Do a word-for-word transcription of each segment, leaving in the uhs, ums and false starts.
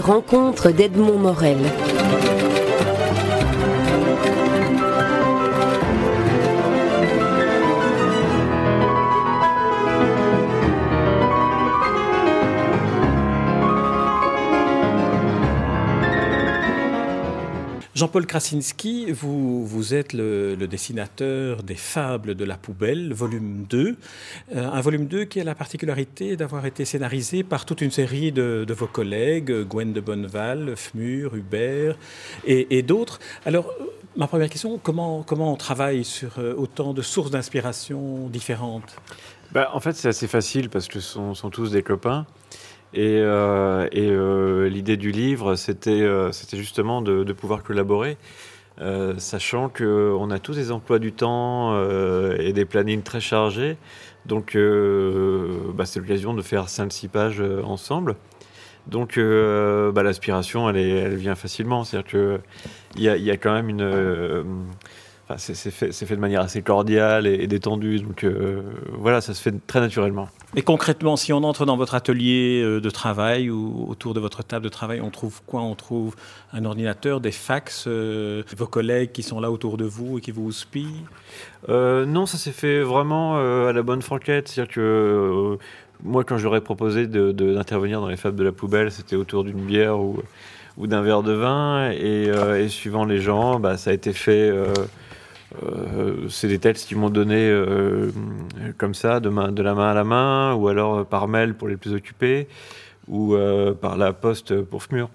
rencontres d'Edmond Morel. Jean-Paul Krasinski, vous, vous êtes le, le dessinateur des Fables de la Poubelle, volume deux. Euh, un volume deux qui a la particularité d'avoir été scénarisé par toute une série de, de vos collègues, Gwen de Bonneval, Fmur, Hubert et, et d'autres. Alors, ma première question, comment, comment on travaille sur autant de sources d'inspiration différentes ? Bah, en fait, c'est assez facile parce que ce sont, sont tous des copains. Et, euh, et euh, l'idée du livre, c'était, euh, c'était justement de, de pouvoir collaborer, euh, sachant qu'on a tous des emplois du temps euh, et des plannings très chargés. Donc, euh, bah, c'est l'occasion de faire cinq six pages euh, ensemble. Donc, euh, bah, l'aspiration, elle, est, elle vient facilement. C'est-à-dire qu'il y a, y a quand même une... Euh, Enfin, c'est, c'est, fait, c'est fait de manière assez cordiale et, et détendue, donc euh, voilà, ça se fait très naturellement. Et concrètement, si on entre dans votre atelier de travail ou autour de votre table de travail, on trouve quoi ? On trouve un ordinateur, des fax, euh, vos collègues qui sont là autour de vous et qui vous houspillent ? euh, Non, ça s'est fait vraiment euh, à la bonne franquette, c'est-à-dire que euh, moi, quand j'aurais proposé de, de, d'intervenir dans les Fables de la Poubelle, c'était autour d'une bière ou, ou d'un verre de vin, et, euh, et suivant les gens, bah, ça a été fait... Euh, Euh, c'est des textes qu'ils m'ont donné euh, comme ça, de, main, de la main à la main, ou alors euh, par mail pour les plus occupés, ou euh, par la poste pour Fmur.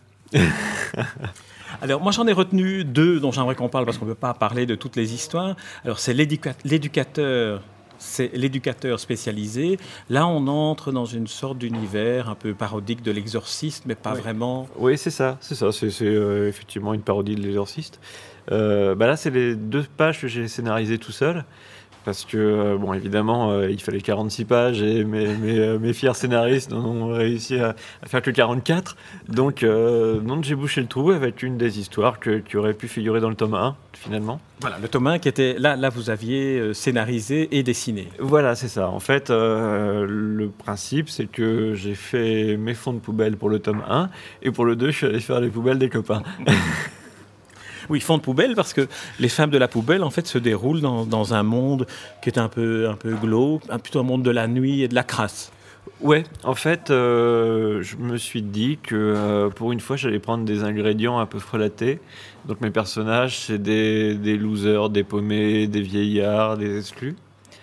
Alors, moi, j'en ai retenu deux dont j'aimerais qu'on parle, parce qu'on ne peut pas parler de toutes les histoires. Alors, c'est l'éduca- l'éducateur, c'est l'éducateur spécialisé. Là, on entre dans une sorte d'univers un peu parodique de l'exorciste, mais pas oui. vraiment... Oui, c'est ça, c'est ça, c'est, c'est euh, effectivement une parodie de l'exorciste. Euh, bah là, c'est les deux pages que j'ai scénarisées tout seul, parce que, euh, bon, évidemment, euh, il fallait quarante-six pages, et mes, mes, euh, mes fiers scénaristes ont réussi à, à faire que quarante-quatre, donc, euh, donc j'ai bouché le trou avec une des histoires que, qui aurait pu figurer dans le tome un, finalement. Voilà, le tome un qui était... Là, là vous aviez scénarisé et dessiné. Voilà, c'est ça. En fait, euh, le principe, c'est que j'ai fait mes fonds de poubelle pour le tome un, et pour le deux, je suis allé faire les poubelles des copains. Oui, fond de poubelle, parce que les Fables de la Poubelle, en fait, se déroulent dans, dans un monde qui est un peu, un peu glauque, plutôt un monde de la nuit et de la crasse. Ouais, en fait, euh, je me suis dit que euh, pour une fois, j'allais prendre des ingrédients un peu frelatés. Donc mes personnages, c'est des, des losers, des paumés, des vieillards, des exclus.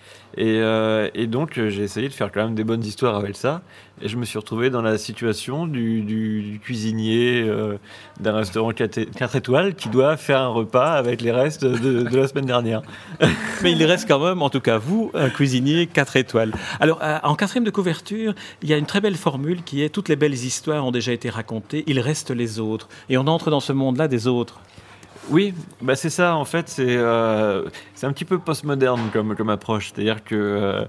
Et, euh, et donc, j'ai essayé de faire quand même des bonnes histoires avec ça. Et je me suis retrouvé dans la situation du, du, du cuisinier euh, d'un restaurant quatre étoiles qui doit faire un repas avec les restes de, de la semaine dernière. Mais il reste quand même, en tout cas vous, un cuisinier quatre étoiles. Alors, en quatrième de couverture, il y a une très belle formule qui est « Toutes les belles histoires ont déjà été racontées, il reste les autres ». Et on entre dans ce monde-là des autres. Oui, bah c'est ça, en fait, c'est, euh, c'est un petit peu postmoderne comme, comme approche. C'est-à-dire que euh,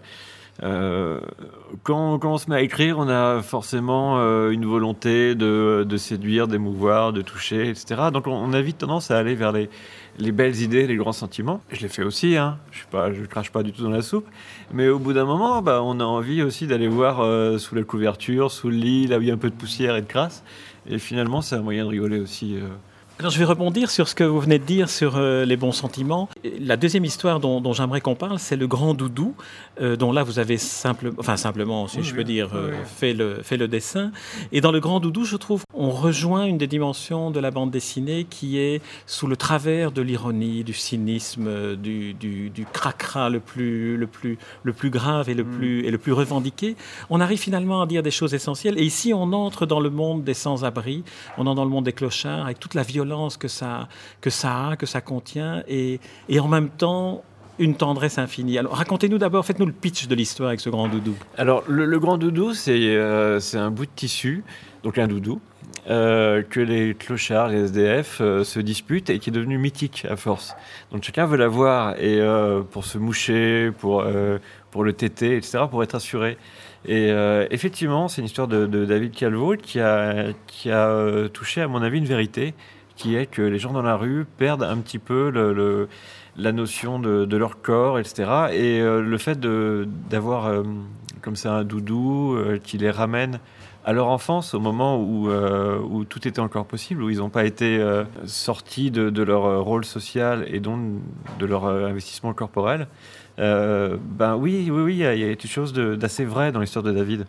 euh, quand, quand on se met à écrire, on a forcément euh, une volonté de, de séduire, d'émouvoir, de toucher, et cetera. Donc on, on a vite tendance à aller vers les, les belles idées, les grands sentiments. Je l'ai fait aussi, hein. Je ne crache pas du tout dans la soupe. Mais au bout d'un moment, bah, on a envie aussi d'aller voir euh, sous la couverture, sous le lit, là où il y a un peu de poussière et de crasse. Et finalement, c'est un moyen de rigoler aussi. Euh, Alors, je vais rebondir sur ce que vous venez de dire sur euh, les bons sentiments. La deuxième histoire dont, dont j'aimerais qu'on parle, c'est le Grand Doudou, euh, dont là, vous avez simple, enfin, simplement, si oui, je peux dire, euh, oui. fait, le, fait le dessin. Et dans le Grand Doudou, je trouve, on rejoint une des dimensions de la bande dessinée qui est sous le travers de l'ironie, du cynisme, du, du, du cracra le plus, le, plus, le plus grave et le, mm. plus, et le plus revendiqué. On arrive finalement à dire des choses essentielles. Et ici, on entre dans le monde des sans-abri, on entre dans le monde des clochards, avec toute la violence que ça, que ça a, que ça contient, et, et en même temps une tendresse infinie. Alors racontez-nous d'abord, faites-nous le pitch de l'histoire avec ce Grand Doudou. Alors le, le Grand Doudou, c'est, euh, c'est un bout de tissu, donc un doudou, euh, que les clochards, les S D F euh, se disputent et qui est devenu mythique à force. Donc chacun veut l'avoir, et euh, pour se moucher, pour, euh, pour le téter, et cetera, pour être assuré. Et euh, effectivement, c'est une histoire de, de David Calvo qui a, qui a euh, touché, à mon avis, une vérité, qui est que les gens dans la rue perdent un petit peu le, le, la notion de, de leur corps, et cetera. Et euh, le fait de, d'avoir euh, comme ça un doudou euh, qui les ramène à leur enfance, au moment où, euh, où tout était encore possible, où ils n'ont pas été euh, sortis de, de leur rôle social et donc de leur euh, investissement corporel. Euh, ben oui, oui, oui, il y a, il y a quelque chose de, d'assez vrai dans l'histoire de David.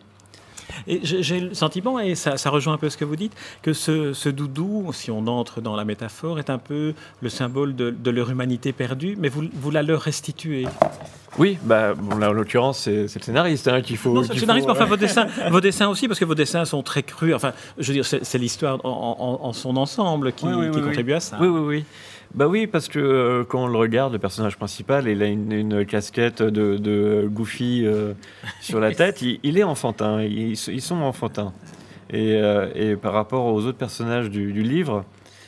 Et j'ai, j'ai le sentiment, et ça, ça rejoint un peu ce que vous dites, que ce, ce doudou, si on entre dans la métaphore, est un peu le symbole de, de leur humanité perdue, mais vous, vous la leur restituez. Oui, bah, bon, là, en l'occurrence, c'est, c'est le scénariste hein, qu'il faut... Non, c'est le qu'il scénariste, faut, mais enfin, euh... vos dessins, vos dessins aussi, parce que vos dessins sont très crus. Enfin, je veux dire, c'est, c'est l'histoire en, en, en son ensemble qui, oui, oui, qui oui, contribue oui. à ça. Oui, oui, oui. Bah oui, parce que euh, quand on le regarde, le personnage principal, il a une, une casquette de, de Goofy euh, sur la tête. Il, il est enfantin, ils, ils sont enfantins. Et, euh, et par rapport aux autres personnages du, du livre,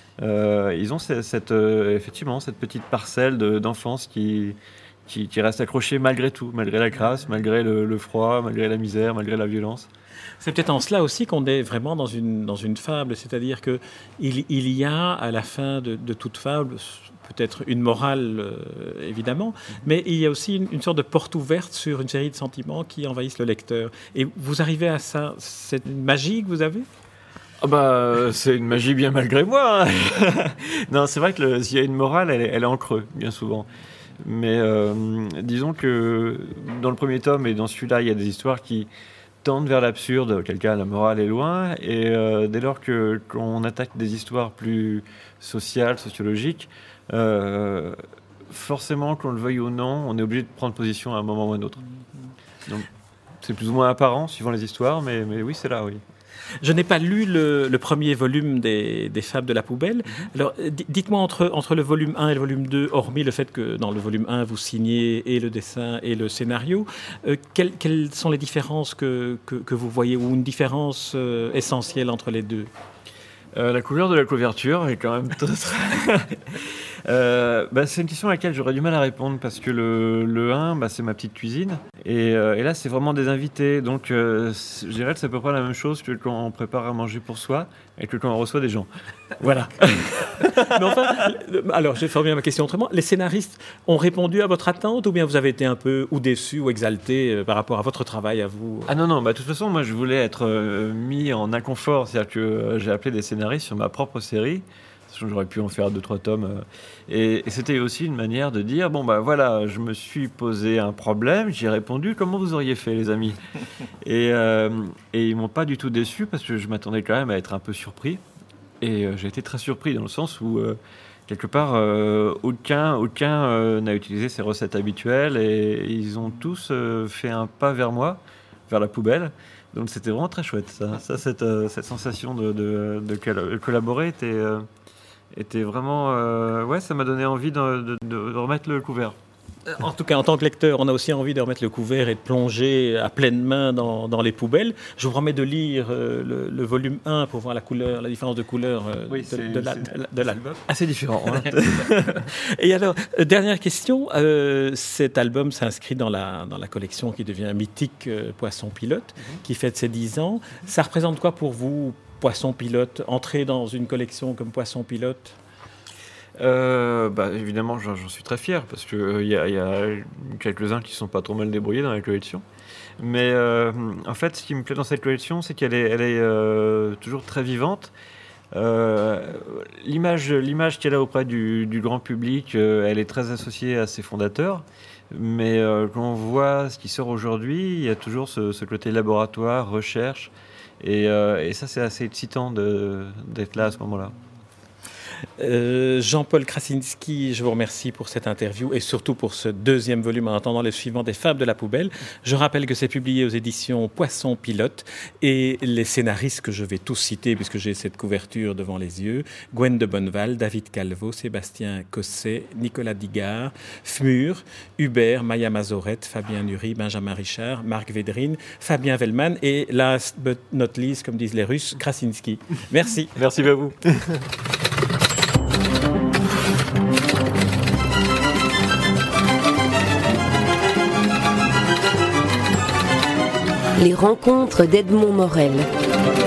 euh, ils ont cette, cette, euh, effectivement cette petite parcelle de, d'enfance qui, qui, qui reste accrochée malgré tout, malgré la crasse, malgré le, le froid, malgré la misère, malgré la violence. C'est peut-être en cela aussi qu'on est vraiment dans une, dans une fable, c'est-à-dire qu'il il y a à la fin de, de toute fable peut-être une morale, euh, évidemment, mais il y a aussi une, une sorte de porte ouverte sur une série de sentiments qui envahissent le lecteur. Et vous arrivez à ça, c'est une magie que vous avez ? Ah bah, c'est une magie bien malgré moi. Hein. Non, c'est vrai que le, s'il y a une morale, elle est, elle est en creux, bien souvent. Mais euh, disons que dans le premier tome et dans celui-là, il y a des histoires qui tendent vers l'absurde, auquel cas la morale est loin, et euh, dès lors que, qu'on attaque des histoires plus sociales, sociologiques, euh, forcément, qu'on le veuille ou non, on est obligé de prendre position à un moment ou à un autre. Donc, c'est plus ou moins apparent, suivant les histoires, mais, mais oui, c'est là, oui. Je n'ai pas lu le, le premier volume des, des Fables de la Poubelle. Alors, d- dites-moi, entre, entre le volume un et le volume deux, hormis le fait que dans le volume un, vous signez et le dessin et le scénario, euh, quelles, quelles sont les différences que, que, que vous voyez, ou une différence euh, essentielle entre les deux ? euh, La couleur de la couverture est quand même très... Euh, bah, c'est une question à laquelle j'aurais du mal à répondre parce que le, le un, bah, c'est ma petite cuisine et, euh, et là c'est vraiment des invités, donc euh, je dirais que c'est à peu près la même chose que quand on prépare à manger pour soi et que quand on reçoit des gens. Voilà. Mais enfin, alors j'ai formulé ma question autrement. Les scénaristes ont répondu à votre attente ou bien vous avez été un peu ou déçu ou exalté euh, par rapport à votre travail à vous ? Ah non, non, bah, de toute façon moi je voulais être euh, mis en inconfort, c'est-à-dire que euh, j'ai appelé des scénaristes sur ma propre série. J'aurais pu en faire deux, trois tomes. Et, et c'était aussi une manière de dire, bon, bah voilà, je me suis posé un problème, j'ai répondu, comment vous auriez fait, les amis ? et, euh, et ils m'ont pas du tout déçu, parce que je m'attendais quand même à être un peu surpris. Et euh, j'ai été très surpris, dans le sens où, euh, quelque part, euh, aucun, aucun euh, n'a utilisé ses recettes habituelles, et, et ils ont tous euh, fait un pas vers moi, vers la poubelle. Donc c'était vraiment très chouette, ça. ça cette, euh, cette sensation de, de, de, de collaborer était... Euh, était vraiment... Euh, ouais, ça m'a donné envie de, de, de remettre le couvert. En tout cas, en tant que lecteur, on a aussi envie de remettre le couvert et de plonger à pleine main dans, dans les poubelles. Je vous remets de lire euh, le, le volume un pour voir la couleur, la différence de couleur euh, oui, de, de, la, de, de l'album. Assez différent. Hein. Et alors, euh, dernière question. Euh, cet album s'inscrit dans la, dans la collection qui devient mythique euh, Poisson Pilote, mm-hmm. qui fête ses dix ans. Ça représente quoi pour vous, Poisson Pilote, entrer dans une collection comme Poisson Pilote ? Euh, bah, évidemment, j'en, j'en suis très fier parce qu'il euh, y, y a quelques-uns qui ne sont pas trop mal débrouillés dans la collection. Mais euh, en fait, ce qui me plaît dans cette collection, c'est qu'elle est, elle est euh, toujours très vivante. Euh, l'image, l'image qu'elle a auprès du, du grand public, euh, elle est très associée à ses fondateurs. Mais euh, quand on voit ce qui sort aujourd'hui, il y a toujours ce, ce côté laboratoire, recherche. Et, euh, et ça, c'est assez excitant de, d'être là à ce moment-là. Euh, Jean-Paul Krasinski, je vous remercie pour cette interview et surtout pour ce deuxième volume en attendant les suivants des Fables de la Poubelle. Je rappelle que c'est publié aux éditions Poisson Pilote et les scénaristes que je vais tous citer puisque j'ai cette couverture devant les yeux: Gwen de Bonneval, David Calvo, Sébastien Cosset, Nicolas Digard, Fmur, Hubert, Maya Mazorette, Fabien Nury, Benjamin Richard, Marc Védrine, Fabien Vellman et last but not least, comme disent les Russes, Krasinski. Merci. Merci à vous. Les rencontres d'Edmond Morel.